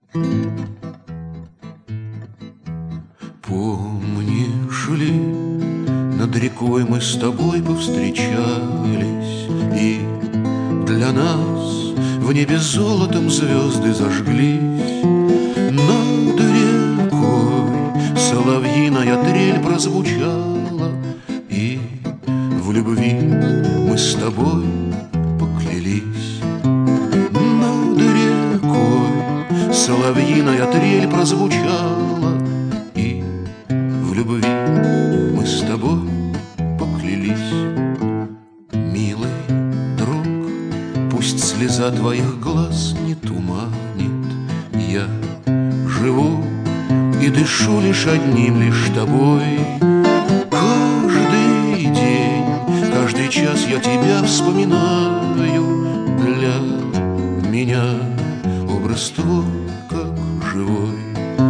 Помнишь ли, над рекой мы с тобой повстречались, и для нас в небе золотом звезды зажглись. Над рекой соловьиная трель прозвучала, и в любви мы с тобой поклялись. Над рекой соловьиная трель прозвучала, и в любви мы с тобой поклялись. Милый друг, пусть слеза твоих глаз не туманит. Я живу и дышу лишь одним лишь тобой. Каждый день, каждый час я тебя вспоминаю. Для меня образ твой как живой.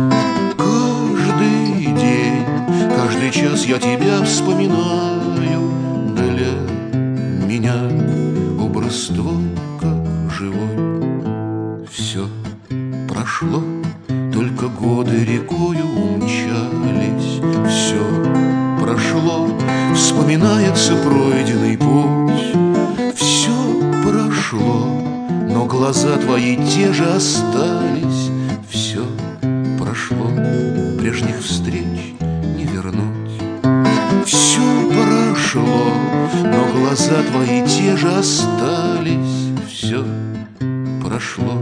Каждый день, каждый час я тебя вспоминаю. Для меня образ твой как живой. Все прошло, только годы рекою умчались. Все прошло, вспоминается пройденный путь. Все прошло, но глаза твои те же остались. Все прошло, прежних встреч не вернуть. Все прошло, но глаза твои те же остались. Все прошло,